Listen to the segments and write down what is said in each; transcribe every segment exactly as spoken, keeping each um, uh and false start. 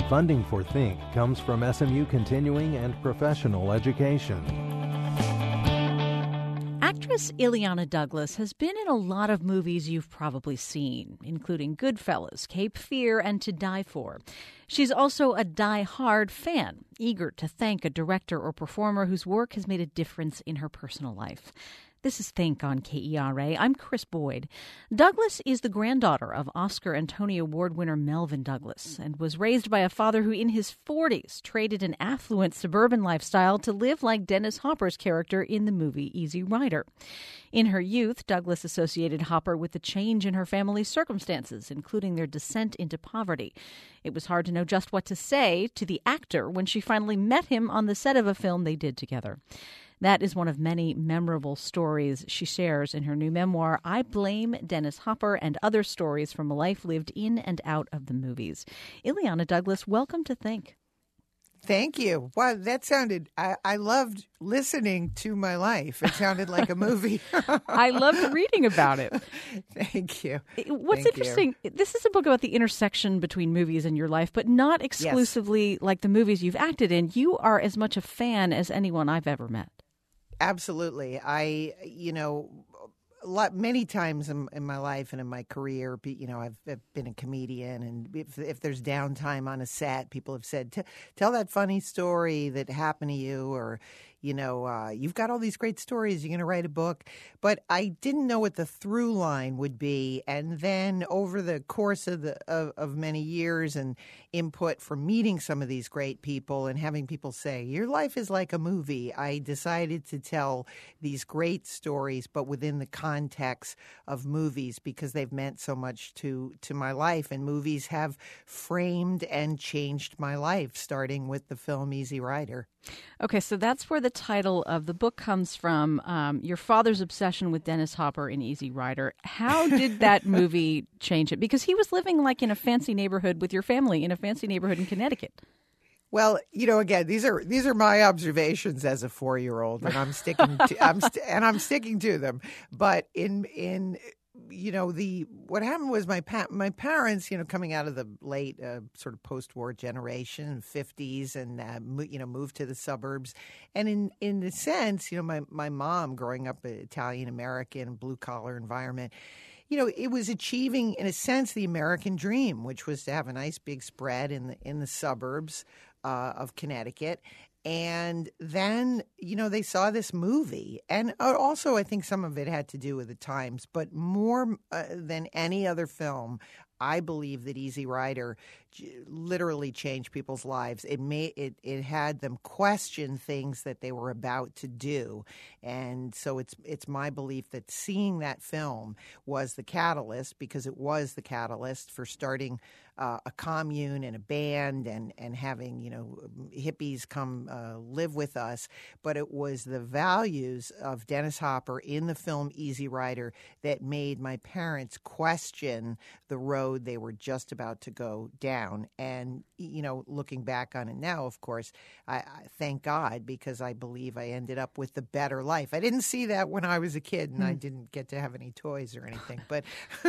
Funding for Think comes from S M U Continuing and Professional Education. Actress Illeana Douglas has been in a lot of movies you've probably seen, including Goodfellas, Cape Fear, and To Die For. She's also a die-hard fan, eager to thank a director or performer whose work has made a difference in her personal life. This is Think on K E R A. I'm Chris Boyd. Douglas is the granddaughter of Oscar and Tony Award winner Melvyn Douglas and was raised by a father who in his forties traded an affluent suburban lifestyle to live like Dennis Hopper's character in the movie Easy Rider. In her youth, Douglas associated Hopper with the change in her family's circumstances, including their descent into poverty. It was hard to know just what to say to the actor when she finally met him on the set of a film they did together. That is one of many memorable stories she shares in her new memoir, I Blame Dennis Hopper, and Other Stories from a Life Lived in and Out of the Movies. Illeana Douglas, welcome to Think. Thank you. Wow, that sounded, I, I loved listening to my life. It sounded like a movie. I loved reading about it. Thank you. What's Thank interesting, you. This is a book about the intersection between movies and your life, but not exclusively yes. like the movies you've acted in. You are as much a fan as anyone I've ever met. Absolutely. I, you know, a lot, many times in, in my life and in my career, you know, I've, I've been a comedian, and if, if there's downtime on a set, people have said, tell that funny story that happened to you, or, you know, uh, you've got all these great stories, you're going to write a book. But I didn't know what the through line would be. And then over the course of the of, of many years and input from meeting some of these great people and having people say, your life is like a movie, I decided to tell these great stories, but within the context of movies, because they've meant so much to, to my life. And movies have framed and changed my life, starting with the film Easy Rider. Okay, so that's where the title of the book comes from, um, your father's obsession with Dennis Hopper in Easy Rider. How did that movie change it? Because he was living like in a fancy neighborhood with your family in a fancy neighborhood in Connecticut. Well, you know, again, these are these are my observations as a four-year-old, and I'm sticking to I'm st- and I'm sticking to them. But in in you know, the what happened was my pa- my parents, you know, coming out of the late uh, sort of post-war generation, fifties, and uh, mo- you know, moved to the suburbs. And in in the sense, you know, my my mom growing up an Italian American blue collar environment, you know, it was achieving in a sense the American dream, which was to have a nice big spread in the in the suburbs uh, of Connecticut. And then, you know, they saw this movie. And also, I think some of it had to do with the times. But more uh, than any other film, I believe that Easy Rider literally changed people's lives. It made it it had them question things that they were about to do. And so it's it's my belief that seeing that film was the catalyst, because it was the catalyst for starting uh, a commune and a band and, and having, you know, hippies come uh, live with us. But it was the values of Dennis Hopper in the film Easy Rider that made my parents question the road they were just about to go down. And, you know, looking back on it now, of course, I, I thank God, because I believe I ended up with the better life. I didn't see that when I was a kid, and mm. I didn't get to have any toys or anything, but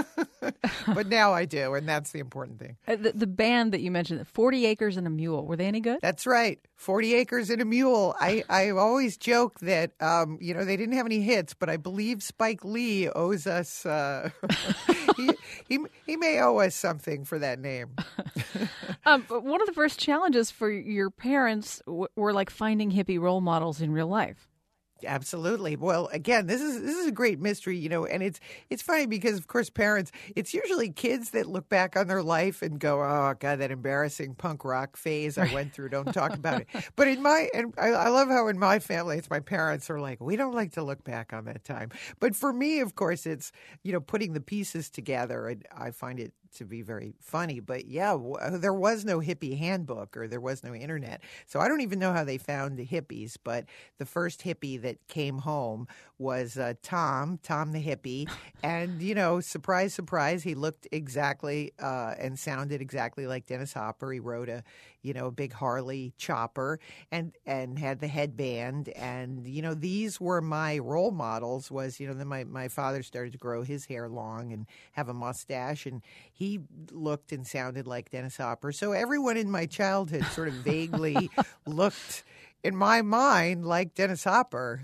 but now I do, and that's the important thing. Uh, the, the band that you mentioned, forty Acres and a Mule, were they any good? That's right. forty Acres and a Mule. I, I always joke that, um, you know, they didn't have any hits, but I believe Spike Lee owes us, uh, he, he, he may owe us something for that name. um, but one of the first challenges for your parents w- were like finding hippie role models in real life. Absolutely. Well, again, this is this is a great mystery, you know, and it's it's funny because, of course, parents, it's usually kids that look back on their life and go, oh, God, that embarrassing punk rock phase I went through. Don't talk about it. But in my, and I, I love how in my family, it's my parents are like, we don't like to look back on that time. But for me, of course, it's, you know, putting the pieces together, and I find it to be very funny. But yeah, w- there was no hippie handbook, or there was no internet. So I don't even know how they found the hippies. But the first hippie that came home was uh, Tom, Tom the hippie. And, you know, surprise, surprise, he looked exactly uh, and sounded exactly like Dennis Hopper. He rode a, you know, a big Harley chopper and, and had the headband. And, you know, these were my role models. Was, you know, then my, my father started to grow his hair long and have a mustache. And he he looked and sounded like Dennis Hopper. So everyone in my childhood sort of vaguely looked, in my mind, like Dennis Hopper.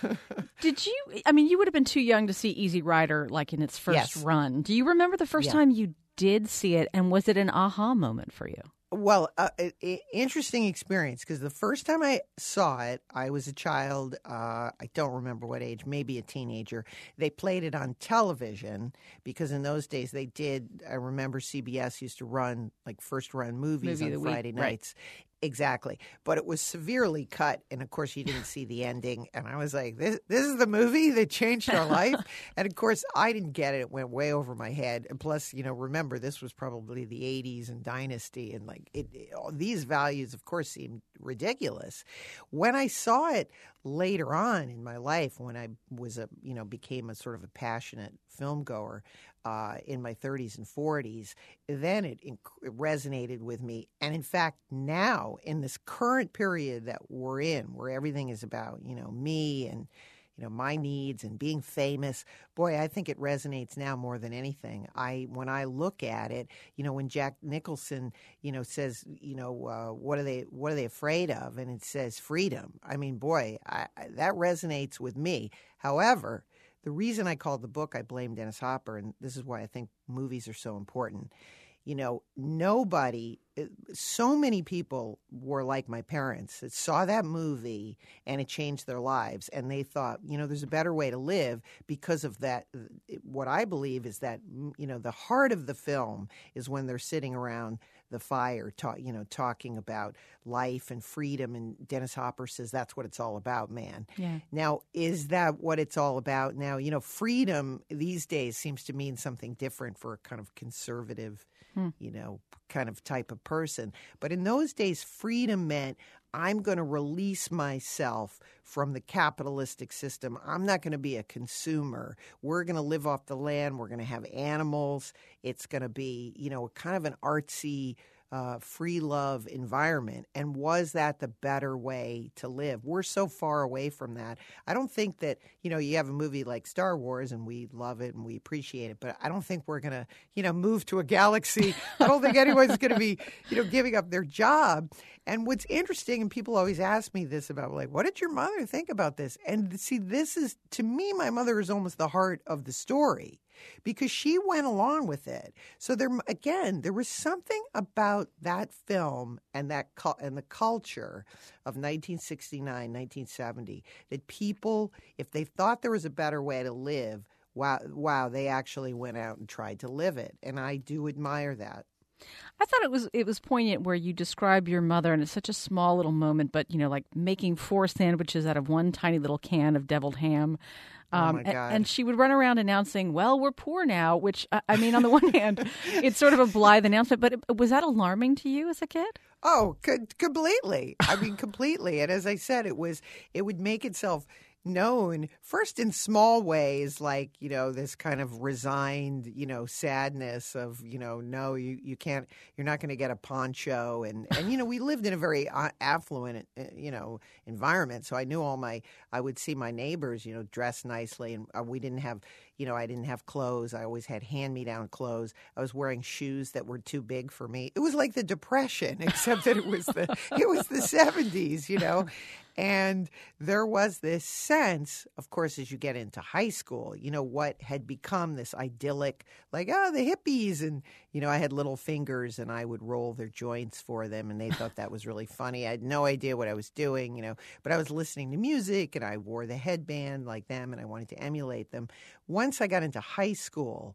Did you, I mean, you would have been too young to see Easy Rider like in its first Yes. run. Do you remember the first Yeah. time you did see it, and was it an aha moment for you? Well, uh, i- i- interesting experience, because the first time I saw it, I was a child. Uh, I don't remember what age, maybe a teenager. They played it on television because in those days they did. I remember C B S used to run like first run movies Movie of on the week, Friday right. nights. Exactly. But it was severely cut. And of course, you didn't see the ending. And I was like, this, this is the movie that changed our life. And of course, I didn't get it. It went way over my head. And plus, you know, remember, this was probably the eighties and Dynasty. And like it, it, all these values, of course, seemed ridiculous. When I saw it later on in my life, when I was a, you know, became a sort of a passionate film goer, Uh, in my thirties and forties, then it, it resonated with me. And in fact, now in this current period that we're in, where everything is about, you know, me and, you know, my needs and being famous, boy, I think it resonates now more than anything. I, when I look at it, you know, when Jack Nicholson, you know, says, you know, uh, what are they, what are they afraid of? And it says freedom. I mean, boy, I, I, that resonates with me. However, the reason I called the book I Blame Dennis Hopper, and this is why I think movies are so important, you know, nobody, so many people were like my parents that saw that movie and it changed their lives. And they thought, you know, there's a better way to live because of that. What I believe is that, you know, the heart of the film is when they're sitting around the fire, talk, you know, talking about life and freedom. And Dennis Hopper says that's what it's all about, man. Yeah. Now, is that what it's all about now? You know, freedom these days seems to mean something different for a kind of conservative, hmm. you know, kind of type of person. But in those days, freedom meant I'm going to release myself from the capitalistic system. I'm not going to be a consumer. We're going to live off the land. We're going to have animals. It's going to be, you know, kind of an artsy, uh, free love environment. And was that the better way to live? We're so far away from that. I don't think that, you know, you have a movie like Star Wars and we love it and we appreciate it, but I don't think we're going to, you know, move to a galaxy. I don't think anyone's going to be, you know, giving up their job. And what's interesting, and people always ask me this about, like, what did your mother think about this? And see, this is, to me, my mother is almost the heart of the story because she went along with it. So there, again, there was something about that film and that and the culture of nineteen sixty-nine, nineteen seventy that people, if they thought there was a better way to live, wow, wow, they actually went out and tried to live it. And I do admire that. I thought it was it was poignant where you describe your mother, and it's such a small little moment, but, you know, like making four sandwiches out of one tiny little can of deviled ham. Um, oh, my God. And, and she would run around announcing, well, we're poor now, which, I mean, on the one hand, it's sort of a blithe announcement, but it, was that alarming to you as a kid? Oh, co- completely. I mean, completely. And as I said, it was it would make itself known first in small ways, like, you know, this kind of resigned, you know, sadness of, you know, no, you, you can't, you're not going to get a poncho. And, and, you know, we lived in a very affluent, you know, environment. So I knew all my, I would see my neighbors, you know, dressed nicely. And we didn't have, you know, I didn't have clothes. I always had hand-me-down clothes. I was wearing shoes that were too big for me. It was like the Depression, except that it was the, it was the seventies, you know. And there was this sense, of course, as you get into high school, you know, what had become this idyllic, like, oh, the hippies. And, you know, I had little fingers and I would roll their joints for them. And they thought that was really funny. I had no idea what I was doing, you know, but I was listening to music and I wore the headband like them and I wanted to emulate them. Once I got into high school,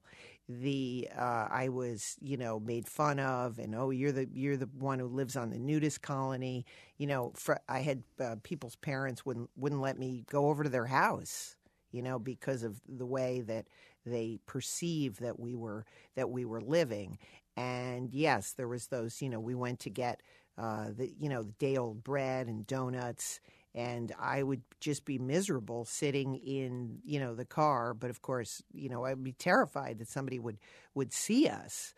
the uh, I was, you know, made fun of, and oh, you're the you're the one who lives on the nudist colony. You know, for, I had uh, people's parents wouldn't wouldn't let me go over to their house, you know, because of the way that they perceived that we were that we were living. And yes, there was those, you know, we went to get uh, the you know the day old bread and donuts. And I would just be miserable sitting in, you know, the car. But of course, you know, I'd be terrified that somebody would, would see us.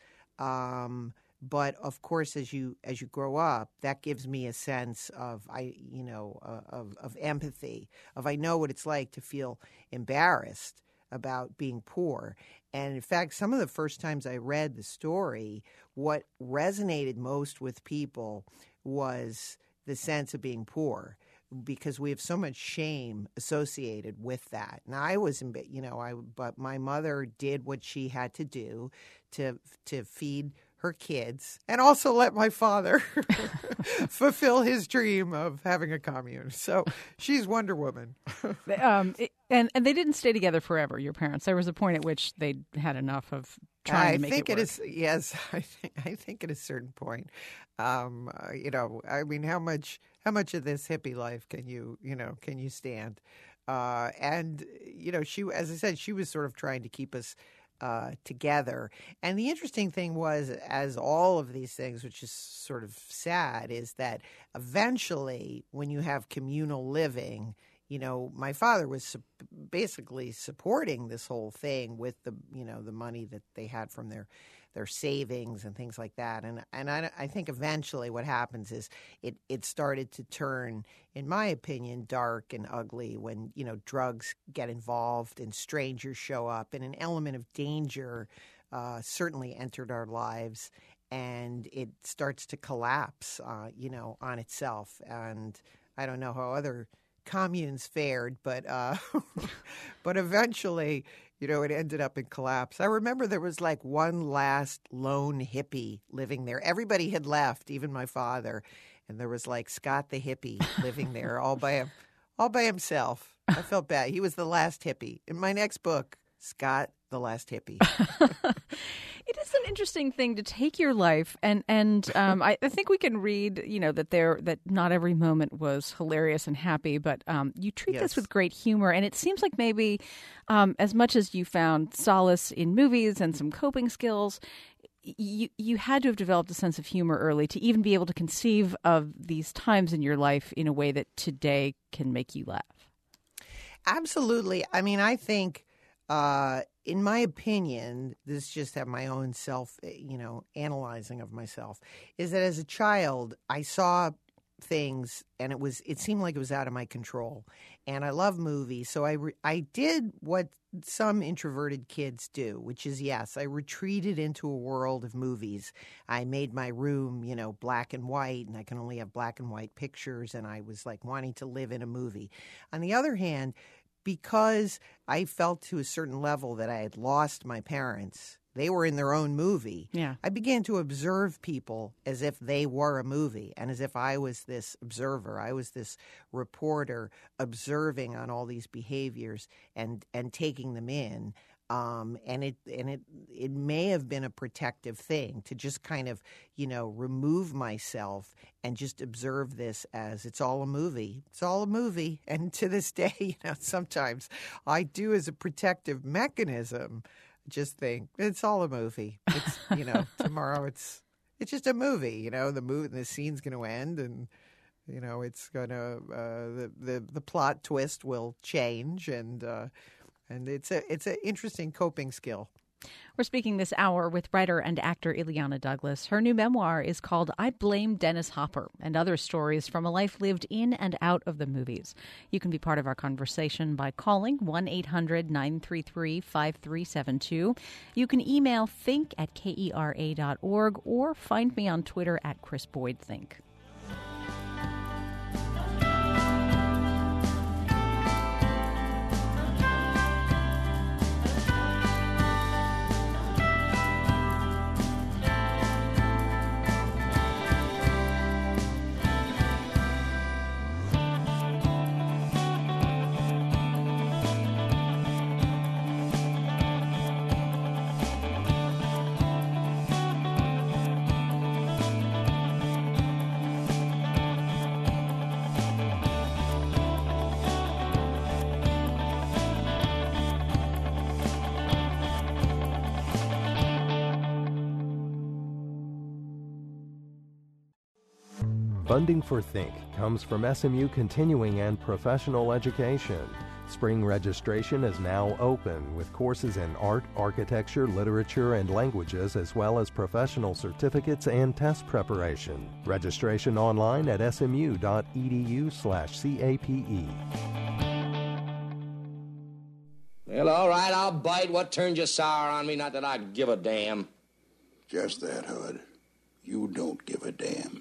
Um, but of course, as you as you grow up, that gives me a sense of I, you know, uh, of of empathy. Of I know what it's like to feel embarrassed about being poor. And in fact, some of the first times I read the story, what resonated most with people was the sense of being poor, because we have so much shame associated with that. Now, I was, you know, I but my mother did what she had to do to to feed her kids, and also let my father fulfill his dream of having a commune. So she's Wonder Woman. um, it, and and they didn't stay together forever, your parents. There was a point at which they had enough of trying I to make think it work. it is. Yes, I think I think at a certain point, um, uh, you know, I mean, how much how much of this hippie life can you you know can you stand? Uh, and you know, she, as I said, she was sort of trying to keep us uh, together. And the interesting thing was, as all of these things, which is sort of sad, is that eventually, when you have communal living, you know, my father was su- basically supporting this whole thing with the, you know, the money that they had from their their savings and things like that. And and I, I think eventually what happens is it, it started to turn, in my opinion, dark and ugly when, you know, drugs get involved and strangers show up, and an element of danger uh, certainly entered our lives, and it starts to collapse, uh, you know, on itself. And I don't know how other communes fared, but uh, but eventually, you know, it ended up in collapse. I remember there was like one last lone hippie living there. Everybody had left, even my father, and there was like Scott the hippie living there all by him, all by himself. I felt bad. He was the last hippie. In my next book, Scott the Last Hippie. It is an interesting thing to take your life, and and um, I, I think we can read, you know, that there that not every moment was hilarious and happy, but um, you treat Yes. this with great humor, and it seems like maybe um, as much as you found solace in movies and some coping skills, you you had to have developed a sense of humor early to even be able to conceive of these times in your life in a way that today can make you laugh. Absolutely. I mean, I think, uh, in my opinion, this is just have my own self, you know, analyzing of myself, is that as a child, I saw things and it was, it seemed like it was out of my control. And I love movies. So I, re- I did what some introverted kids do, which is, yes, I retreated into a world of movies. I made my room, you know, black and white, and I can only have black and white pictures. And I was like wanting to live in a movie. On the other hand, because I felt to a certain level that I had lost my parents, they were in their own movie. Yeah. I began to observe people as if they were a movie, and as if I was this observer. I was this reporter observing on all these behaviors and, and taking them in. Um, and it and it it may have been a protective thing to just kind of, you know, remove myself and just observe this as it's all a movie. It's all a movie. And to this day, you know, sometimes I do, as a protective mechanism, just think it's all a movie. It's, you know, tomorrow it's it's just a movie. You know, the movie, the scene's going to end, and you know, it's going to uh, the the the plot twist will change, and. Uh, And it's a it's an interesting coping skill. We're speaking this hour with writer and actor Illeana Douglas. Her new memoir is called I Blame Dennis Hopper, and other stories from a life lived in and out of the movies. You can be part of our conversation by calling one eight hundred nine three three five three seven two. You can email think at kera dot org or find me on Twitter at Chris Boyd Think. Funding for Think comes from S M U Continuing and Professional Education. Spring registration is now open with courses in art, architecture, literature, and languages, as well as professional certificates and test preparation. Registration online at smu.edu slash CAPE. Well, Well, all right, I'll bite. What turned you sour on me? Not that I give a damn. Just that, Hud. You don't give a damn.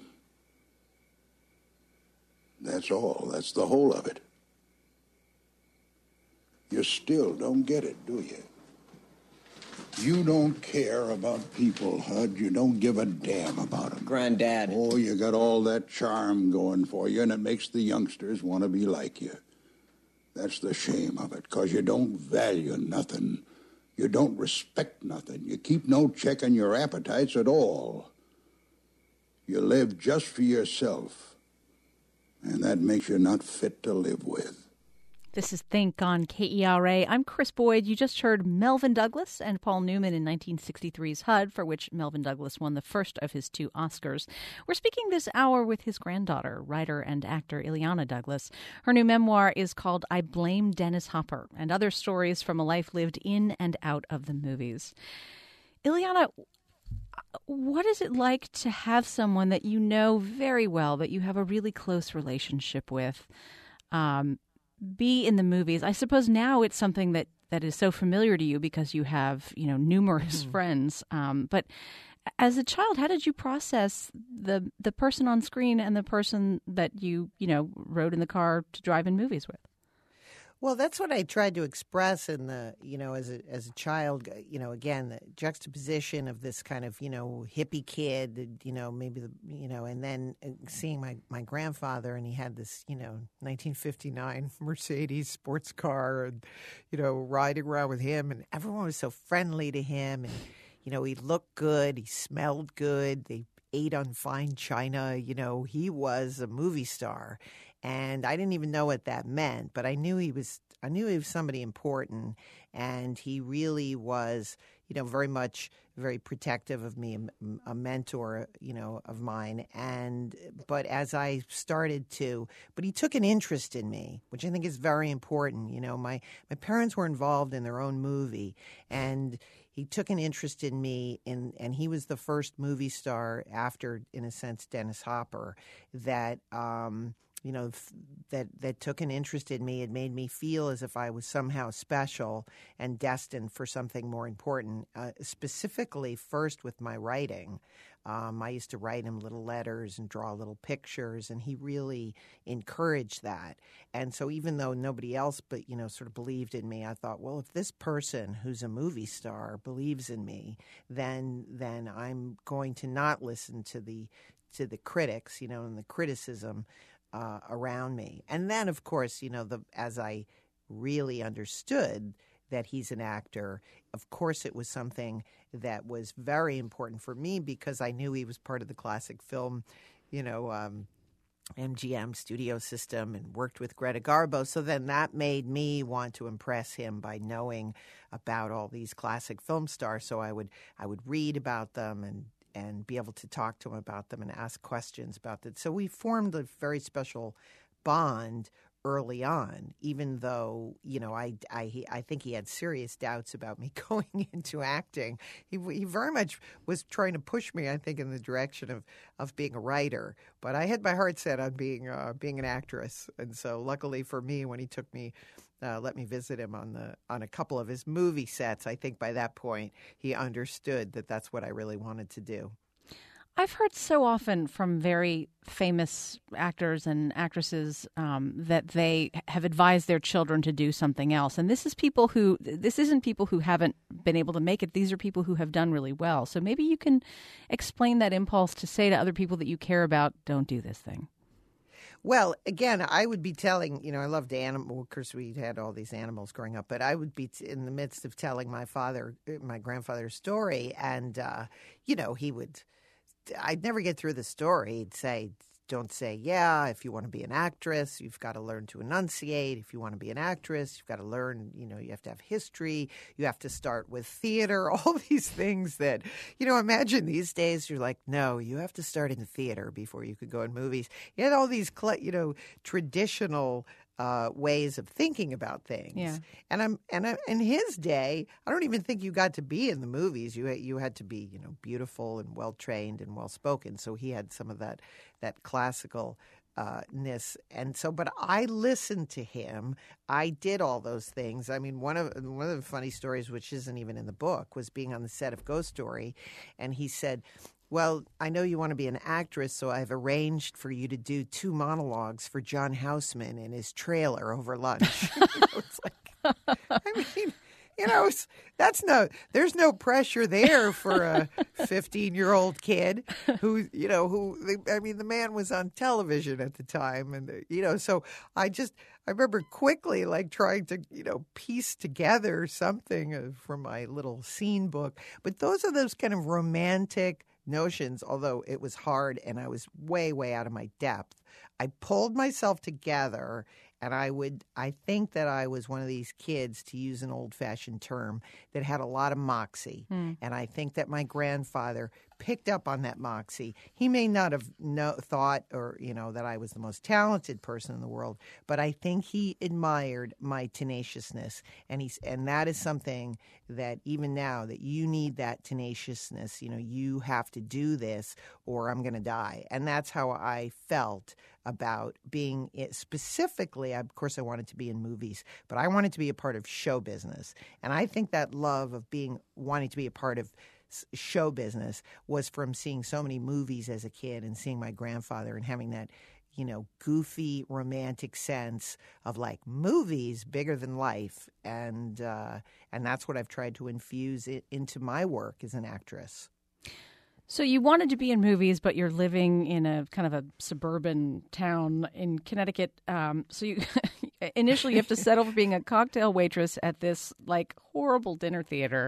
That's all. That's the whole of it. You still don't get it, do you? You don't care about people, Hud. You don't give a damn about them. Granddad. Oh, you got all that charm going for you, and it makes the youngsters want to be like you. That's the shame of it, because you don't value nothing. You don't respect nothing. You keep no check on your appetites at all. You live just for yourself, and that makes you not fit to live with. This is Think on K E R A. I'm Chris Boyd. You just heard Melvyn Douglas and Paul Newman in nineteen sixty-three's Hud, for which Melvyn Douglas won the first of his two Oscars. We're speaking this hour with his granddaughter, writer and actor Illeana Douglas. Her new memoir is called I Blame Dennis Hopper, and other stories from a life lived in and out of the movies. Illeana, what is it like to have someone that you know very well, that you have a really close relationship with, um, be in the movies? I suppose now it's something that, that is so familiar to you because you have, you know, numerous mm-hmm. friends. Um, but as a child, how did you process the the person on screen and the person that you, you know, rode in the car to drive in movies with? Well, that's what I tried to express in the, you know, as a as a child, you know, again, the juxtaposition of this kind of, you know, hippie kid, you know, maybe, the, you know, and then seeing my, my grandfather, and he had this, you know, nineteen fifty-nine Mercedes sports car, and, you know, riding around with him, and everyone was so friendly to him, and, you know, he looked good, he smelled good, they ate on fine china, you know, he was a movie star. And I didn't even know what that meant, but I knew he was. I knew he was somebody important, and he really was, you know, very much very protective of me, a, a mentor, you know, of mine. And but as I started to, but he took an interest in me, which I think is very important. You know, my my parents were involved in their own movie, and he took an interest in me, in, and he was the first movie star after, in a sense, Dennis Hopper, that. Um, you know, that that took an interest in me. It made me feel as if I was somehow special and destined for something more important, uh, specifically first with my writing. Um, I used to write him little letters and draw little pictures, and he really encouraged that. And so even though nobody else but, you know, sort of believed in me, I thought, well, if this person who's a movie star believes in me, then then I'm going to not listen to the to the critics, you know, and the criticism Uh, around me. And then, of course, you know, the as I really understood that he's an actor, of course it was something that was very important for me, because I knew he was part of the classic film, you know, um, M G M studio system, and worked with Greta Garbo. So then that made me want to impress him by knowing about all these classic film stars. So I would I would read about them and and be able to talk to him about them and ask questions about that. So we formed a very special bond early on, even though, you know, I, I, he, I think he had serious doubts about me going into acting. He, he very much was trying to push me, I think, in the direction of, of being a writer. But I had my heart set on being uh, being an actress. And so luckily for me, when he took me Uh, let me visit him on the on a couple of his movie sets, I think by that point he understood that that's what I really wanted to do. I've heard so often from very famous actors and actresses um, that they have advised their children to do something else. And this is people who, this isn't people who haven't been able to make it. These are people who have done really well. So maybe you can explain that impulse to say to other people that you care about, don't do this thing. Well, again, I would be telling, you know, I loved animals. Of course, we had all these animals growing up, but I would be t- in the midst of telling my father, my grandfather's story, and, uh, you know, he would, I'd never get through the story. He'd say, don't say, yeah, if you want to be an actress, you've got to learn to enunciate. If you want to be an actress, you've got to learn, you know, you have to have history. You have to start with theater, all these things that, you know, imagine these days you're like, no, you have to start in theater before you could go in movies. You had all these, you know, traditional Uh, ways of thinking about things. Yeah. And I'm and I, in his day, I don't even think you got to be in the movies. You you had to be, you know, beautiful and well trained and well spoken. So he had some of that that classical uh, ness. And so, but I listened to him. I did all those things. I mean, one of one of the funny stories, which isn't even in the book, was being on the set of Ghost Story, and he said, well, I know you want to be an actress, so I've arranged for you to do two monologues for John Houseman in his trailer over lunch. You know, it's like, I mean, you know, it's, that's no, there's no pressure there for a fifteen-year-old kid who, you know, who, I mean, the man was on television at the time. And, you know, so I just, I remember quickly, like, trying to, you know, piece together something uh, from my little scene book. But those are those kind of romantic notions, although it was hard and I was way, way out of my depth. I pulled myself together, and I would, I think that I was one of these kids, to use an old-fashioned term, that had a lot of moxie. Mm. And I think that my grandfather picked up on that moxie. He may not have no, thought or, you know, that I was the most talented person in the world, but I think he admired my tenaciousness. And he's, and that is something that even now, that you need that tenaciousness. You know, you have to do this or I'm going to die. And that's how I felt about being it. Specifically, of course, I wanted to be in movies, but I wanted to be a part of show business. And I think that love of being, wanting to be a part of show business was from seeing so many movies as a kid and seeing my grandfather and having that, you know, goofy romantic sense of like movies bigger than life. And, uh, and that's what I've tried to infuse it into my work as an actress. So you wanted to be in movies, but you're living in a kind of a suburban town in Connecticut. Um, so you initially you have to settle for being a cocktail waitress at this like horrible dinner theater.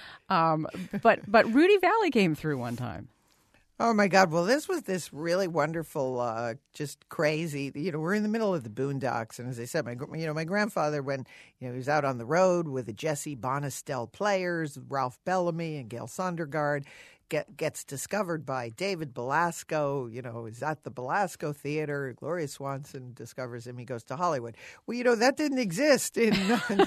Um, but but Rudy Vallée came through one time. Oh, my God. Well, this was this really wonderful, uh, just crazy. You know, we're in the middle of the boondocks. And as I said, my you know, my grandfather, when you know he was out on the road with the Jesse Bonestell Players, Ralph Bellamy and Gail Sondergaard, Get, gets discovered by David Belasco, you know, is at the Belasco Theater. Gloria Swanson discovers him. He goes to Hollywood. Well, you know, that didn't exist in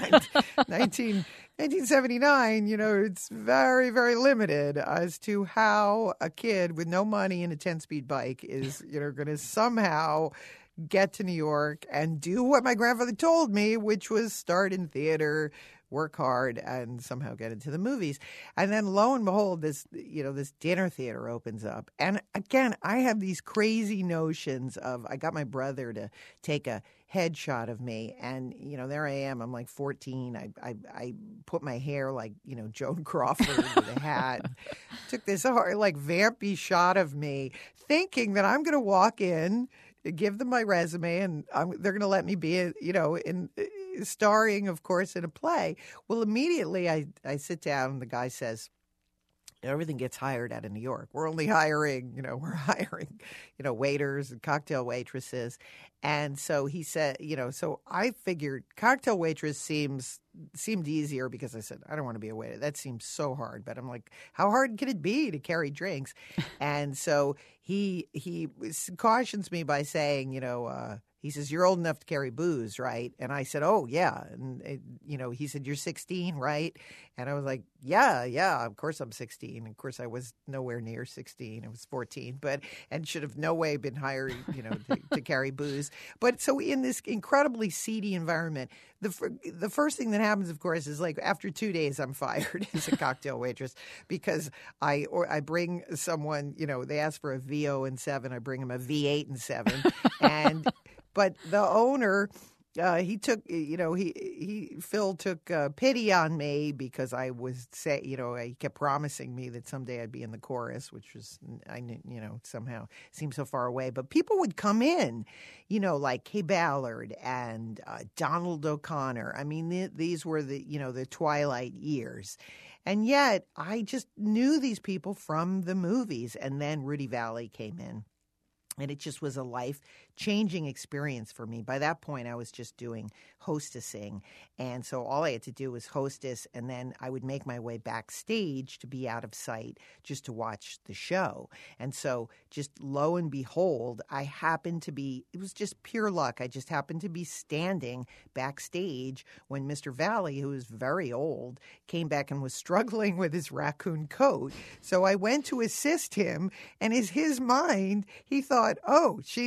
nineteen seventy-nine. You know, it's very, very limited as to how a kid with no money and a ten-speed bike is, you know, going to somehow get to New York and do what my grandfather told me, which was start in theater, work hard, and somehow get into the movies. And then lo and behold, this, you know, this dinner theater opens up. And again, I have these crazy notions of, I got my brother to take a headshot of me. And, you know, there I am. I'm like fourteen. I, I, I put my hair like, you know, Joan Crawford with a hat. Took this like vampy shot of me, thinking that I'm going to walk in, give them my resume, and I'm, they're going to let me be, you know, in starring, of course, in a play. Well, immediately I, I sit down and the guy says, everything gets hired out of New York. We're only hiring, you know, we're hiring, you know, waiters and cocktail waitresses. And so he said, you know, so I figured cocktail waitress seems seemed easier because I said, I don't want to be a waiter. That seems so hard. But I'm like, how hard can it be to carry drinks? And so he he cautions me by saying, you know, uh, he says, you're old enough to carry booze, right? And I said, oh, yeah. And, it, you know, he said, you're sixteen, right? And I was like, yeah, yeah, of course I'm sixteen. Of course, I was nowhere near sixteen. I was fourteen, but and should have no way been hired, you know, to, to carry booze. But so in this incredibly seedy environment, the the first thing that happens, of course, is like after two days, I'm fired as a cocktail waitress because I or I bring someone, you know, they ask for a V O and seven. I bring them a V eight and seven. And but the owner, uh, he took, you know, he, he, Phil took uh, pity on me because I was, say, you know, he kept promising me that someday I'd be in the chorus, which was, I knew, you know, somehow seemed so far away. But people would come in, you know, like Kay Ballard and uh, Donald O'Connor. I mean, th- these were the, you know, the twilight years. And yet I just knew these people from the movies. And then Rudy Vallée came in. And it just was a life-changing experience for me. By that point, I was just doing hostessing. And so all I had to do was hostess, and then I would make my way backstage to be out of sight just to watch the show. And so just lo and behold, I happened to be – it was just pure luck. I just happened to be standing backstage when Mister Vallée, who was very old, came back and was struggling with his raccoon coat. So I went to assist him, and in his mind, he thought, oh, she's,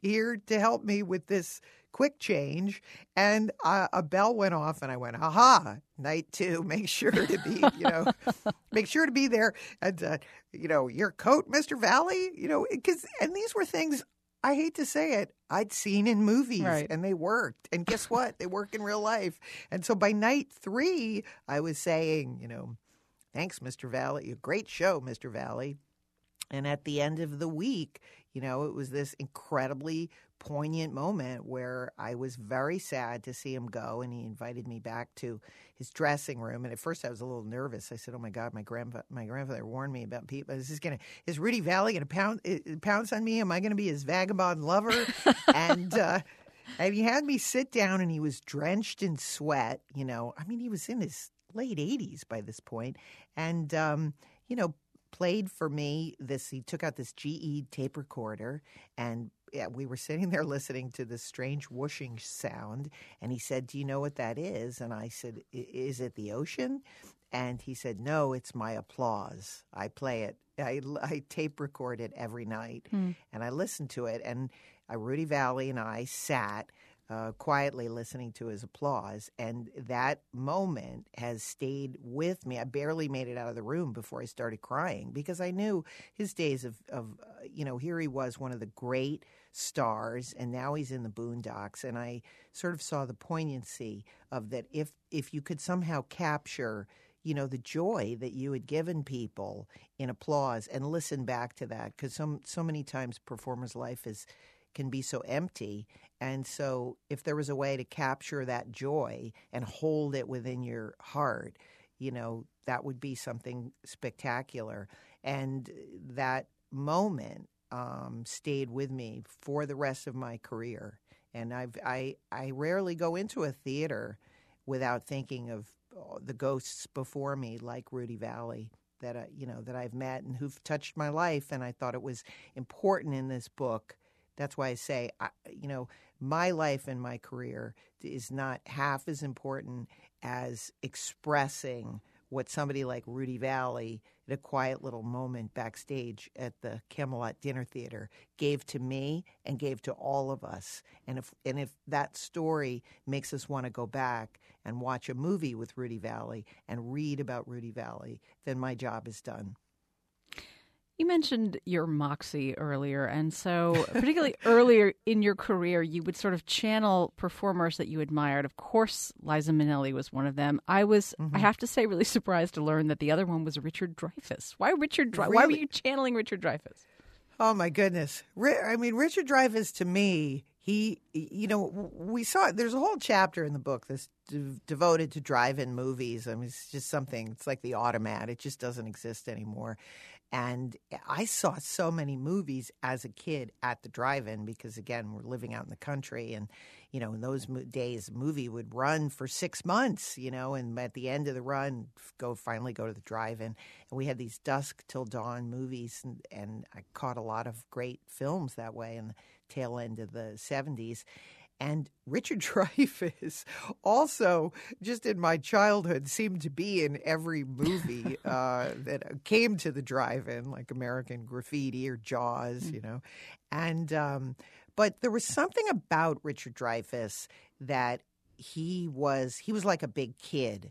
here to help me with this quick change. And uh, a bell went off, and I went, aha, night two, make sure to be, you know, make sure to be there. And, uh, you know, your coat, Mister Valley, you know, because, and these were things, I hate to say it, I'd seen in movies, right. and they worked. And guess what? They work in real life. And so by night three, I was saying, you know, thanks, Mister Valley. A great show, Mister Valley. And at the end of the week, you know, it was this incredibly poignant moment where I was very sad to see him go, and he invited me back to his dressing room. And at first I was a little nervous. I said, oh, my God, my grandfather, my grandfather warned me about people. Is this gonna, is Rudy Valley going to pound, pounce on me? Am I going to be his vagabond lover? and uh, and he had me sit down, and he was drenched in sweat. You know, I mean, he was in his late eighties by this point. And, um, you know, played for me this, he took out this G E tape recorder, and yeah, we were sitting there listening to this strange whooshing sound, and he said, do you know what that is? And I said, is it the ocean? And he said, no, it's my applause. I play it. I, I tape record it every night, hmm. and I listen to it. And uh, Rudy Valley and I sat Uh, quietly listening to his applause. And that moment has stayed with me. I barely made it out of the room before I started crying, because I knew his days of, of uh, you know, here he was, one of the great stars, and now he's in the Boondocks. And I sort of saw the poignancy of that if, if you could somehow capture, you know, the joy that you had given people in applause and listen back to that, because so, so many times performers' life is can be so empty. And so if there was a way to capture that joy and hold it within your heart, you know, that would be something spectacular. And that moment um, stayed with me for the rest of my career. And I've, I, I rarely go into a theater without thinking of the ghosts before me, like Rudy Valley, that I, you know, that I've met and who've touched my life. And I thought it was important in this book. That's why I say, I, you know, my life and my career is not half as important as expressing what somebody like Rudy Valley, at a quiet little moment backstage at the Camelot Dinner Theater, gave to me and gave to all of us. And if and if that story makes us want to go back and watch a movie with Rudy Valley and read about Rudy Valley, then my job is done. You mentioned your moxie earlier, and so particularly earlier in your career, you would sort of channel performers that you admired. Of course, Liza Minnelli was one of them. I was, mm-hmm. I have to say, really surprised to learn that the other one was Richard Dreyfuss. Why Richard Dreyfuss? Really? Why were you channeling Richard Dreyfuss? Oh, my goodness. I mean, Richard Dreyfuss, to me, he, you know, we saw, there's a whole chapter in the book that's de- devoted to drive-in movies. I mean, it's just something, it's like the automat. It just doesn't exist anymore. And I saw so many movies as a kid at the drive-in because, again, we're living out in the country. And, you know, in those mo- days, a movie would run for six months, you know, and at the end of the run, go finally go to the drive-in. And we had these dusk till dawn movies, and, and I caught a lot of great films that way in the tail end of the seventies. And Richard Dreyfuss also, just in my childhood, seemed to be in every movie uh, that came to the drive-in, like American Graffiti or Jaws, you know. And um, but there was something about Richard Dreyfuss that he was he was like a big kid.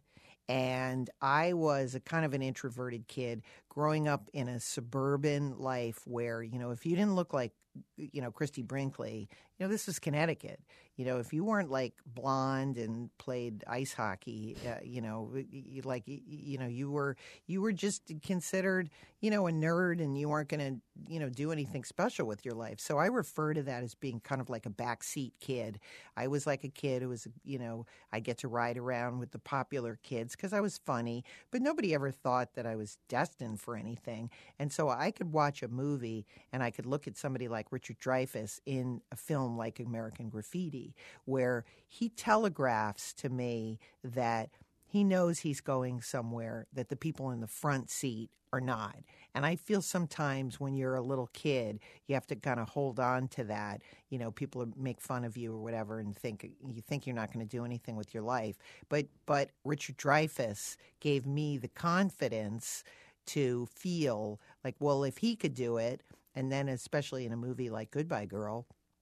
And I was a kind of an introverted kid growing up in a suburban life where, you know, if you didn't look like, you know, Christy Brinkley, you know, this is Connecticut. You know, if you weren't like blonde and played ice hockey, uh, you know, you, like, you, you know, you were you were just considered, you know, a nerd, and you weren't going to, you know, do anything special with your life. So I refer to that as being kind of like a backseat kid. I was like a kid who was, you know, I get to ride around with the popular kids because I was funny, but nobody ever thought that I was destined for anything. And so I could watch a movie and I could look at somebody like Richard Dreyfuss in a film like American Graffiti, where he telegraphs to me that he knows he's going somewhere that the people in the front seat are not. And I feel sometimes when you're a little kid, you have to kind of hold on to that. You know, people make fun of you or whatever and think you think you're not going to do anything with your life. But but Richard Dreyfuss gave me the confidence to feel like, well, if he could do it, and then especially in a movie like Goodbye Girl,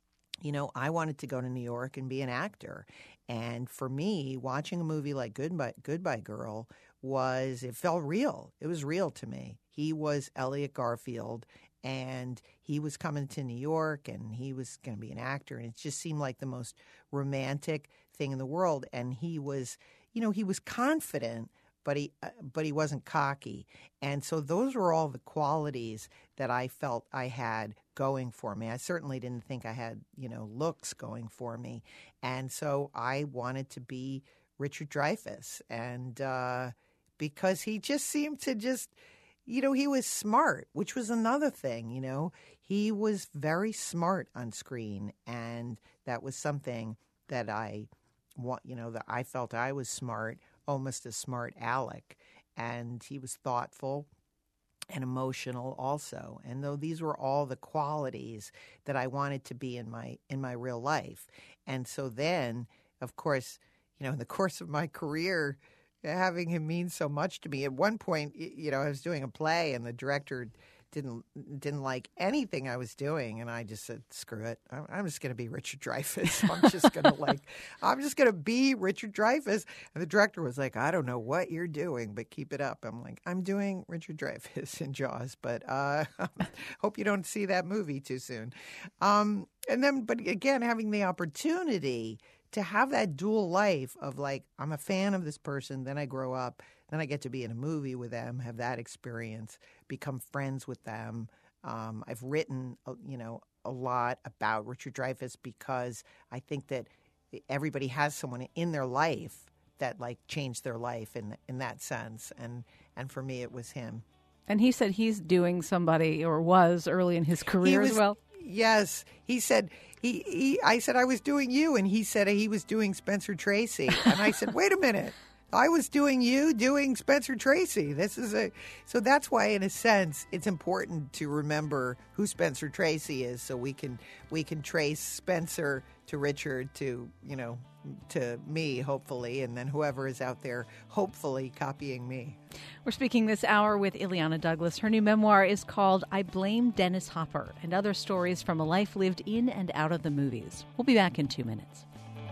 you know, I wanted to go to New York and be an actor. And for me, watching a movie like Goodbye, Goodbye Girl was, it felt real. It was real to me. He was Elliot Garfield, and he was coming to New York, and he was going to be an actor. And it just seemed like the most romantic thing in the world. And he was, you know, he was confident, but he uh, but he wasn't cocky. And so those were all the qualities that I felt I had going for me. I certainly didn't think I had, you know, looks going for me. And so I wanted to be Richard Dreyfuss. And uh, because he just seemed to just, you know, he was smart, which was another thing, you know. He was very smart on screen. And that was something that I, you know, that I felt I was smart, almost a smart Alec. And he was thoughtful and emotional also. And though these were all the qualities that I wanted to be in my in my real life. And so then, of course, you know, in the course of my career, having him mean so much to me. At one point, you know, I was doing a play and the director didn't didn't like anything I was doing, and I just said, "Screw it! I'm, I'm just going to be Richard Dreyfuss. I'm just going to like, I'm just going to be Richard Dreyfuss." And the director was like, "I don't know what you're doing, but keep it up." I'm like, "I'm doing Richard Dreyfuss in Jaws, but uh, hope you don't see that movie too soon." Um, and then, but again, having the opportunity to have that dual life of like, I'm a fan of this person, then I grow up, then I get to be in a movie with them, have that experience, become friends with them. Um, I've written, you know, a lot about Richard Dreyfuss because I think that everybody has someone in their life that like changed their life in in that sense, and and for me it was him. And he said he's doing somebody, or was early in his career was, as well. Yes, he said he, he. I said I was doing you, and he said he was doing Spencer Tracy, and I said, wait a minute. I was doing you, doing Spencer Tracy. This is a so that's why, in a sense, it's important to remember who Spencer Tracy is, so we can we can trace Spencer to Richard to you know to me, hopefully, and then whoever is out there, hopefully, copying me. We're speaking this hour with Illeana Douglas. Her new memoir is called "I Blame Dennis Hopper" and other stories from a life lived in and out of the movies. We'll be back in two minutes.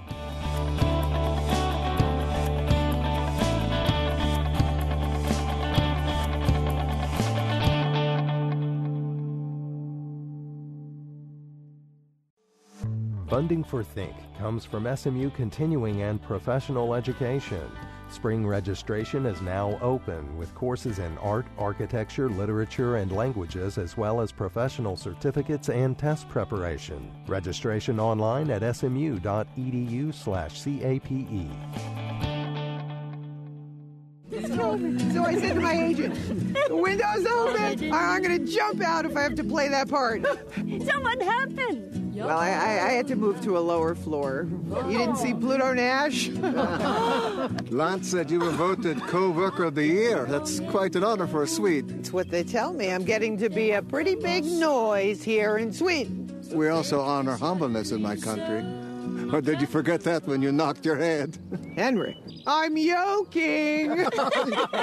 Funding for Think comes from S M U Continuing and Professional Education. Spring registration is now open with courses in art, architecture, literature, and languages, as well as professional certificates and test preparation. Registration online at smu.edu slash CAPE. So I said to my agent, the window's open. I'm going to jump out if I have to play that part. So what happened? Well, I, I, I had to move to a lower floor. You didn't see Pluto Nash? Lance said you were voted co-worker of the year. That's quite an honor for a Swede. It's what they tell me. I'm getting to be a pretty big noise here in Sweden. We also honor humbleness in my country. Or did you forget that when you knocked your head? Henry, I'm yoking. What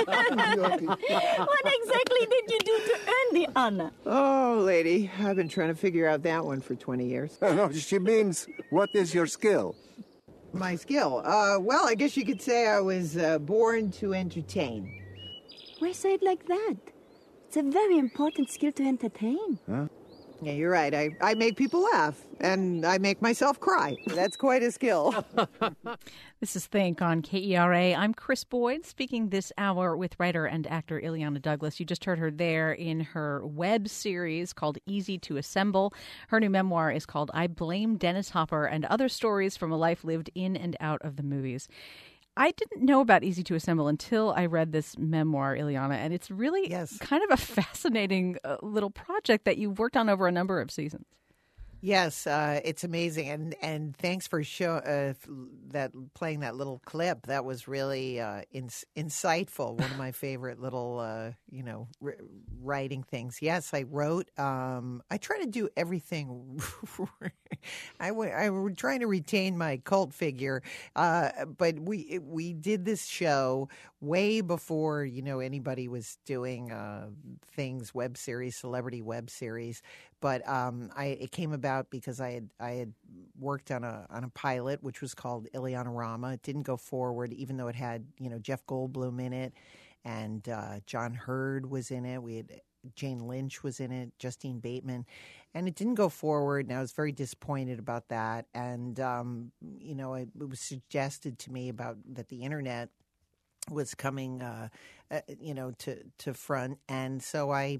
exactly did you do to earn the honor? Oh, lady, I've been trying to figure out that one for twenty years. No, she means, what is your skill? My skill? Uh, well, I guess you could say I was uh, born to entertain. Why say it like that? It's a very important skill to entertain. Huh? Yeah, you're right. I, I make people laugh, and I make myself cry. That's quite a skill. This is Think on K E R A. I'm Chris Boyd, speaking this hour with writer and actor Illeana Douglas. You just heard her there in her web series called Easy to Assemble. Her new memoir is called I Blame Dennis Hopper and Other Stories from a Life Lived in and Out of the Movies. I didn't know about Easy to Assemble until I read this memoir, Illeana, and it's really yes. kind of a fascinating uh, little project that you've worked on over a number of seasons. Yes, uh, it's amazing, and and thanks for show uh, that playing that little clip. That was really uh, in, insightful. One of my favorite little, uh, you know, r- writing things. Yes, I wrote. Um, I try to do everything. I w- I was trying to retain my cult figure, uh, but we we did this show way before you know anybody was doing uh, things, web series, celebrity web series. But um, I it came about because I had I had worked on a on a pilot, which was called Ileana-Rama. It didn't go forward, even though it had, you know, Jeff Goldblum in it, and uh, John Hurd was in it. We had Jane Lynch was in it, Justine Bateman, and it didn't go forward. And I was very disappointed about that. And um, you know, it, it was suggested to me about that the internet was coming, uh, uh, you know, to to front, and so I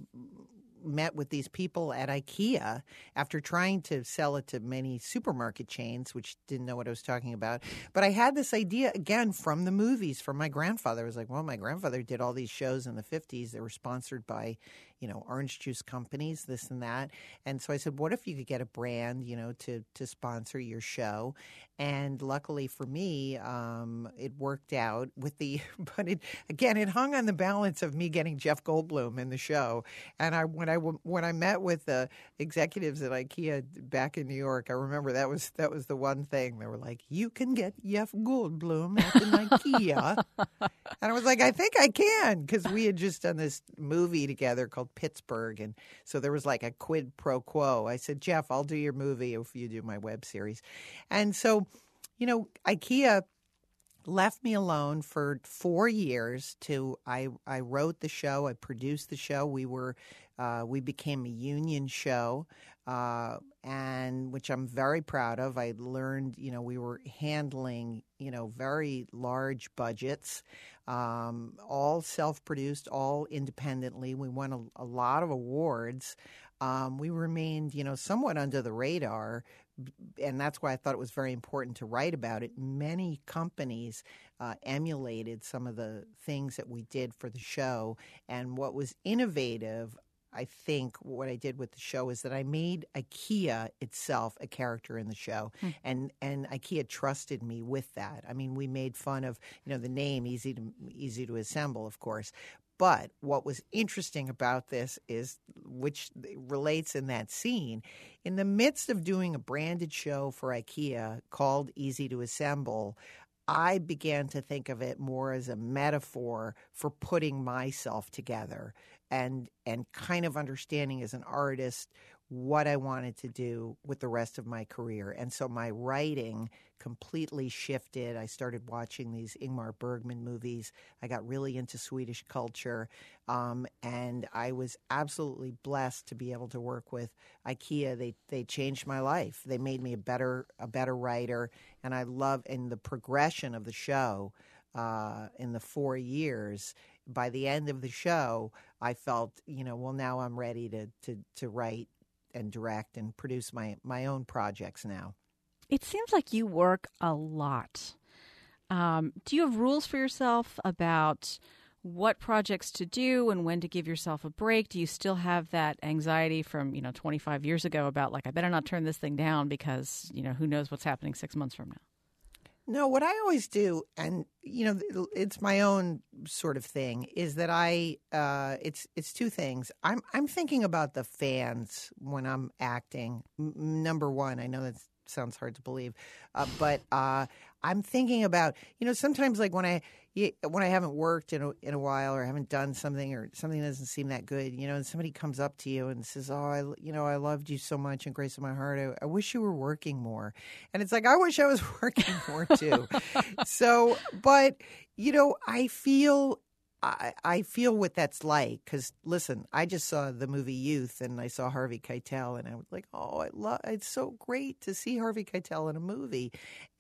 met with these people at IKEA after trying to sell it to many supermarket chains, which didn't know what I was talking about. But I had this idea, again, from the movies, from my grandfather. I was like, well, my grandfather did all these shows in the fifties. They were sponsored by, you know, orange juice companies, this and that. And so I said, what if you could get a brand, you know, to, to sponsor your show? And luckily for me, um, it worked out with the, but it, again, it hung on the balance of me getting Jeff Goldblum in the show. And I, when I, when I met with the executives at IKEA back in New York, I remember that was, that was the one thing. They were like, you can get Jeff Goldblum at an IKEA. And I was like, I think I can, because we had just done this movie together called Pittsburgh. And so there was like a quid pro quo. I said, Jeff, I'll do your movie if you do my web series. And so, you know, IKEA left me alone for four years to, I, I wrote the show, I produced the show. We were, uh, we became a union show, uh, and which I'm very proud of. I learned, you know, we were handling, you know, very large budgets, um, all self-produced, all independently. We won a, a lot of awards. Um, we remained, you know, somewhat under the radar, and that's why I thought it was very important to write about it. Many companies uh, emulated some of the things that we did for the show, and what was innovative, I think, what I did with the show is that I made IKEA itself a character in the show, hmm. and and IKEA trusted me with that. I mean, we made fun of, you know, the name, easy to easy to assemble, of course. But what was interesting about this is, which relates in that scene, in the midst of doing a branded show for IKEA called Easy to Assemble, I began to think of it more as a metaphor for putting myself together and and kind of understanding as an artist what I wanted to do with the rest of my career. And so my writing completely shifted. I started watching these Ingmar Bergman movies. I got really into Swedish culture. Um, and I was absolutely blessed to be able to work with IKEA. They they changed my life. They made me a better a better writer. And I love, and the progression of the show uh, in the four years, by the end of the show, I felt, you know, well, now I'm ready to to, to write and direct and produce my, my own projects now. It seems like you work a lot. Um, do you have rules for yourself about what projects to do and when to give yourself a break? Do you still have that anxiety from, you know, twenty-five years ago about, like, I better not turn this thing down because, you know, who knows what's happening six months from now? No, what I always do, and, you know, it's my own sort of thing, is that I, uh, it's it's two things. I'm I'm thinking about the fans when I'm acting. M- number one, I know that sounds hard to believe, uh, but uh, I'm thinking about, you know, sometimes like when I when I haven't worked in a, in a while or haven't done something or something doesn't seem that good, you know, and somebody comes up to you and says, oh, I, you know, I loved you so much and Grace of my heart. I, I wish you were working more. And it's like, I wish I was working more too. So, but, you know, I feel I, I feel what that's like because, listen, I just saw the movie Youth and I saw Harvey Keitel and I was like, oh, I love it's so great to see Harvey Keitel in a movie.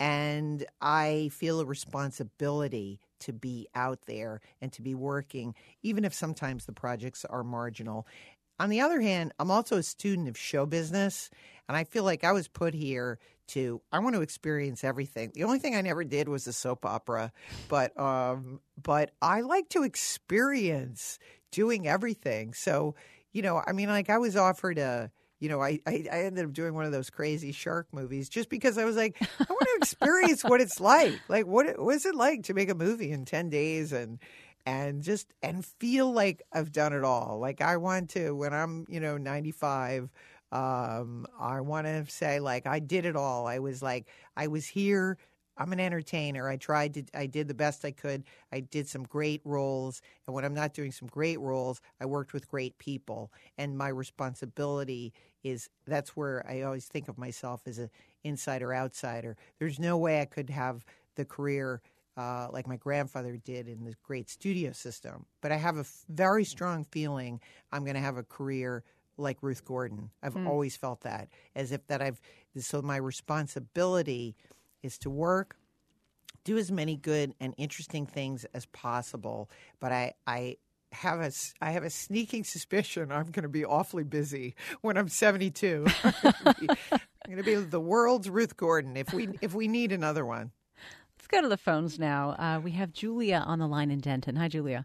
And I feel a responsibility to be out there and to be working, even if sometimes the projects are marginal. On the other hand, I'm also a student of show business, and I feel like I was put here to, I want to experience everything. The only thing I never did was a soap opera, but um, but I like to experience doing everything. So, you know, I mean, like I was offered a, you know, I, I, I ended up doing one of those crazy shark movies just because I was like, I want to experience what it's like. Like, what what is it like to make a movie in ten days and and just and feel like I've done it all. Like I want to, when I'm, you know, ninety-five, um, I want to say like I did it all. I was like, I was here I'm an entertainer. I tried to, I did the best I could. I did some great roles. And when I'm not doing some great roles, I worked with great people. And my responsibility is, that's where I always think of myself as an insider outsider. There's no way I could have the career uh, like my grandfather did in the great studio system. But I have a f- very strong feeling I'm going to have a career like Ruth Gordon. I've mm. always felt that, as if that I've, so my responsibility is to work, do as many good and interesting things as possible. But I, I have a, I have a sneaking suspicion I'm going to be awfully busy when I'm seventy-two. I'm going to be the world's Ruth Gordon if we, if we need another one. Let's go to the phones now. Uh, we have Julia on the line in Denton. Hi, Julia.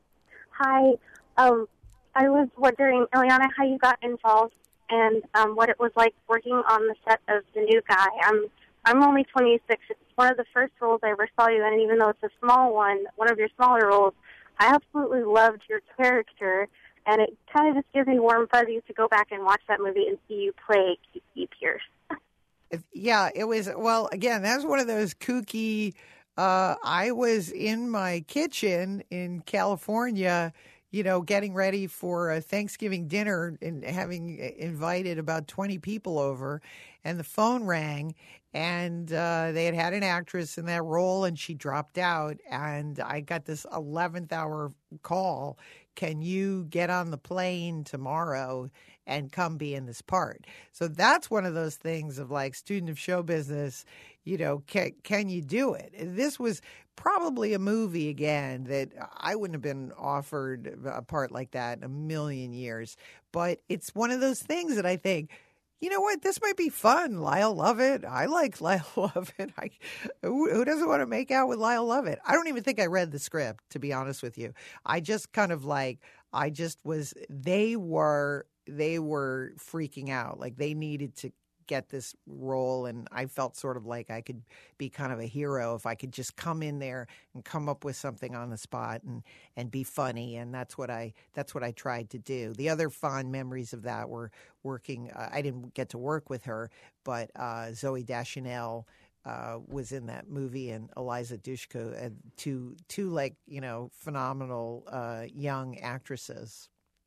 Hi. Um, I was wondering, Eliana, how you got involved and um, what it was like working on the set of The New Guy. I'm I'm only twenty-six. It's one of the first roles I ever saw you in, and even though it's a small one, one of your smaller roles, I absolutely loved your character, and it kind of just gives me warm fuzzies to go back and watch that movie and see you play Kiki Pierce. Yeah, it was, well, again, that was one of those kooky, uh, I was in my kitchen in California, you know, getting ready for a Thanksgiving dinner and having invited about twenty people over, and the phone rang, and uh, they had had an actress in that role, and she dropped out, and I got this eleventh hour call. Can you get on the plane tomorrow and come be in this part? So that's one of those things of like, student of show business, you know, can, can you do it? This was probably a movie, again, that I wouldn't have been offered a part like that in a million years. But it's one of those things that I think, you know what, this might be fun. Lyle Lovett. I like Lyle Lovett. I, who, who doesn't want to make out with Lyle Lovett? I don't even think I read the script, to be honest with you. I just kind of like, I just was, they were, they were freaking out. Like they needed to get this role, and I felt sort of like I could be kind of a hero if I could just come in there and come up with something on the spot and and be funny, and that's what I that's what I tried to do. The other fond memories of that were working. Uh, I didn't get to work with her, but uh, Zooey Deschanel uh, was in that movie, and Eliza Dushku, and two two like you know phenomenal uh, young actresses.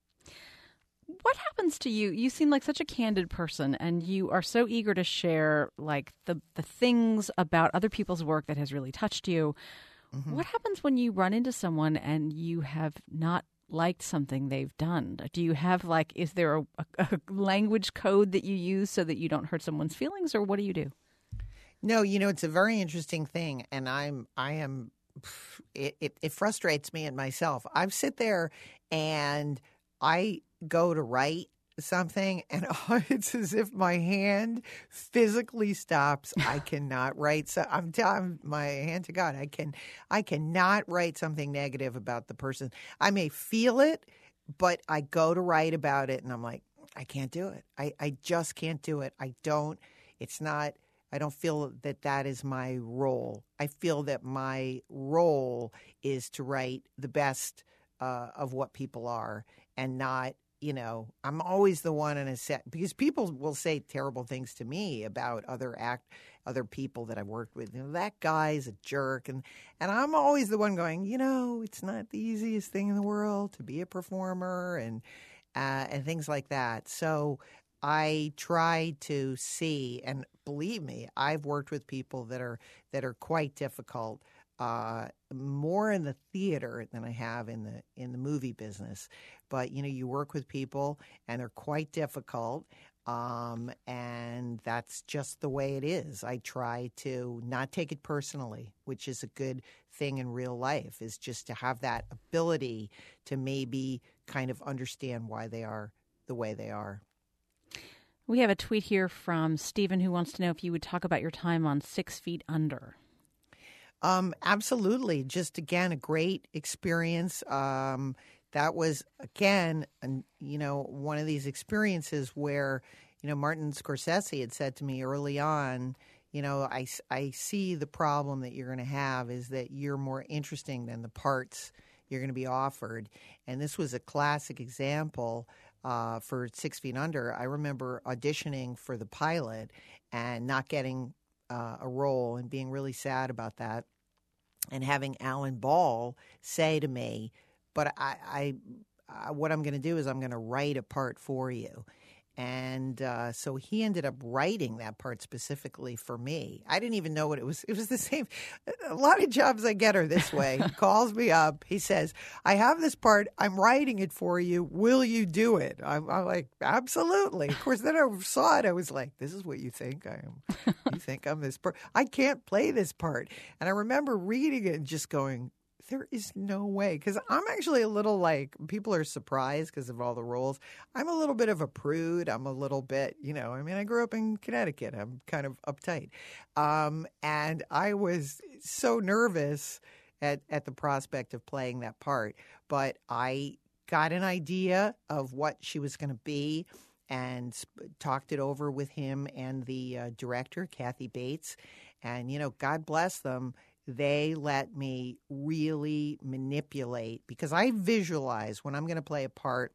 What happens to you? You seem like such a candid person, and you are so eager to share like the the things about other people's work that has really touched you. Mm-hmm. What happens when you run into someone and you have not liked something they've done? Do you have like, is there a, a language code that you use so that you don't hurt someone's feelings, or what do you do? No, you know, it's a very interesting thing, and I'm I am it it, it frustrates me and myself. I sit there and I go to write something, and oh, it's as if my hand physically stops. I cannot write. So I'm telling my hand to God, I can, I cannot write something negative about the person. I may feel it, but I go to write about it, and I'm like, I can't do it. I, I just can't do it. I don't. It's not. I don't feel that that is my role. I feel that my role is to write the best uh, of what people are, and not. You know, I'm always the one in a set, because people will say terrible things to me about other act, other people that I've worked with. You know, that guy's a jerk, and and I'm always the one going, you know, it's not the easiest thing in the world to be a performer, and uh, and things like that. So I try to see, and believe me, I've worked with people that are that are quite difficult. Uh, more in the theater than I have in the in the movie business. But, you know, you work with people and they're quite difficult, um, and that's just the way it is. I try to not take it personally, which is a good thing in real life, is just to have that ability to maybe kind of understand why they are the way they are. We have a tweet here from Stephen who wants to know if you would talk about your time on Six Feet Under. Um, absolutely. Just, again, a great experience. Um, that was, again, an, you know, one of these experiences where, you know, Martin Scorsese had said to me early on, you know, I, I see the problem that you're going to have is that you're more interesting than the parts you're going to be offered. And this was a classic example uh, for Six Feet Under. I remember auditioning for the pilot and not getting uh, a role and being really sad about that, and having Alan Ball say to me, "But I, I, I what I'm going to do is I'm going to write a part for you." And uh, so he ended up writing that part specifically for me. I didn't even know what it was. It was the same. A lot of jobs I get are this way. He calls me up. He says, I have this part. I'm writing it for you. Will you do it? I'm, I'm like, absolutely. Of course, then I saw it. I was like, this is what you think I am. You think I'm this part. I can't play this part. And I remember reading it and just going, there is no way, because I'm actually a little like, people are surprised because of all the roles. I'm a little bit of a prude. I'm a little bit, you know, I mean, I grew up in Connecticut. I'm kind of uptight. Um, and I was so nervous at, at the prospect of playing that part. But I got an idea of what she was going to be and sp- talked it over with him and the uh, director, Kathy Bates. And, you know, God bless them. They let me really manipulate, because I visualize when I'm going to play a part.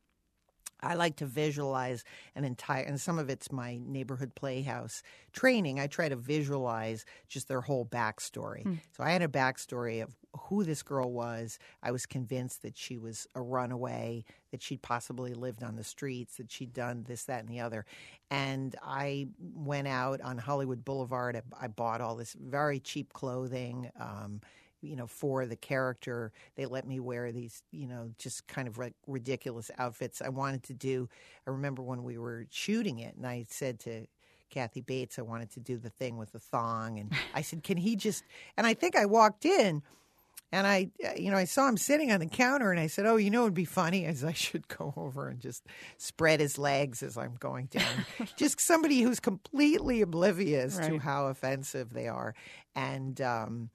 I like to visualize an entire, and some of it's my neighborhood playhouse training. I try to visualize just their whole backstory. Mm. So I had a backstory of who this girl was. I was convinced that she was a runaway, that she'd possibly lived on the streets, that she'd done this, that, and the other. And I went out on Hollywood Boulevard. I, I bought all this very cheap clothing, um, you know, for the character. They let me wear these, you know, just kind of like ridiculous outfits I wanted to do. I remember when we were shooting it, and I said to Kathy Bates, I wanted to do the thing with the thong. And I said, can he just, and I think I walked in, and I, you know, I saw him sitting on the counter, and I said, oh, you know, it'd be funny as I should go over and just spread his legs as I'm going down. Just somebody who's completely oblivious right. to how offensive they are. And, um,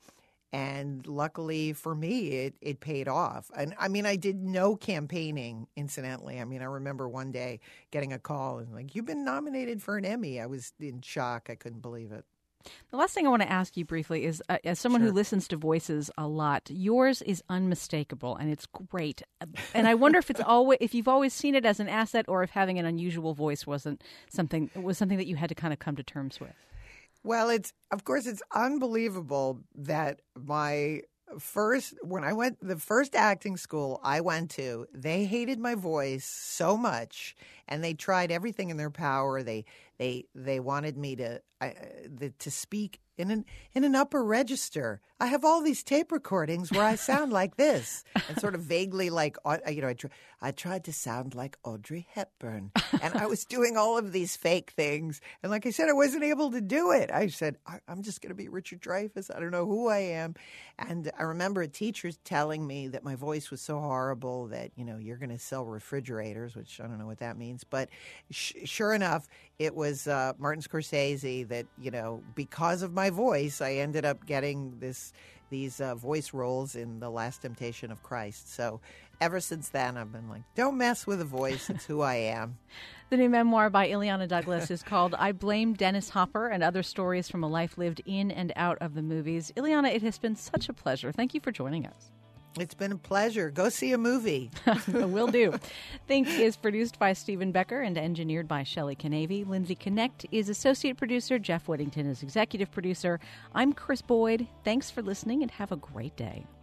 And luckily for me, it, it paid off. And I mean, I did no campaigning, incidentally. I mean, I remember one day getting a call and like, you've been nominated for an Emmy. I was in shock. I couldn't believe it. The last thing I want to ask you briefly is, uh, as someone Sure. who listens to voices a lot, yours is unmistakable and it's great. And I wonder if it's always, if you've always seen it as an asset, or if having an unusual voice wasn't something was something that you had to kind of come to terms with. Well, it's, of course, it's unbelievable that my first, when I went, the first acting school I went to, they hated my voice so much, and they tried everything in their power. They, they, they wanted me to, uh, the, to speak in an, in an upper register. I have all these tape recordings where I sound like this, and sort of vaguely like, you know, I, tr- I tried to sound like Audrey Hepburn, and I was doing all of these fake things. And like I said, I wasn't able to do it. I said, I- I'm just going to be Richard Dreyfuss. I don't know who I am. And I remember a teacher telling me that my voice was so horrible that, you know, you're going to sell refrigerators, which I don't know what that means. But sh- sure enough, it was uh, Martin Scorsese that, you know, because of my voice, I ended up getting this these uh, voice roles in The Last Temptation of Christ. So ever since then, I've been like, don't mess with a voice. It's who I am. The new memoir by Illeana Douglas is called I Blame Dennis Hopper and Other Stories from a Life Lived in and Out of the Movies. Illeana, it has been such a pleasure. Thank you for joining us. It's been a pleasure. Go see a movie. Will do. Think is produced by Stephen Becker and engineered by Shelley Canavy. Lindsay Connect is associate producer. Jeff Whittington is executive producer. I'm Chris Boyd. Thanks for listening and have a great day.